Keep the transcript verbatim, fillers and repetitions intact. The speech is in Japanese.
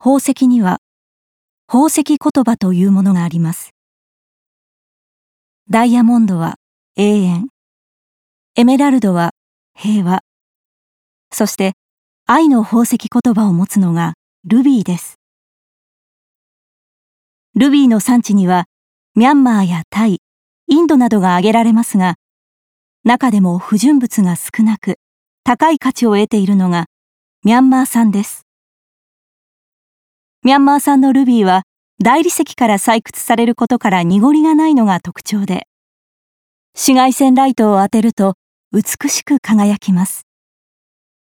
宝石には宝石言葉というものがあります。ダイヤモンドは永遠、エメラルドは平和、そして愛の宝石言葉を持つのがルビーです。ルビーの産地にはミャンマーやタイ、インドなどが挙げられますが、中でも不純物が少なく高い価値を得ているのがミャンマー産です。ミャンマー産のルビーは大理石から採掘されることから濁りがないのが特徴で、紫外線ライトを当てると美しく輝きます。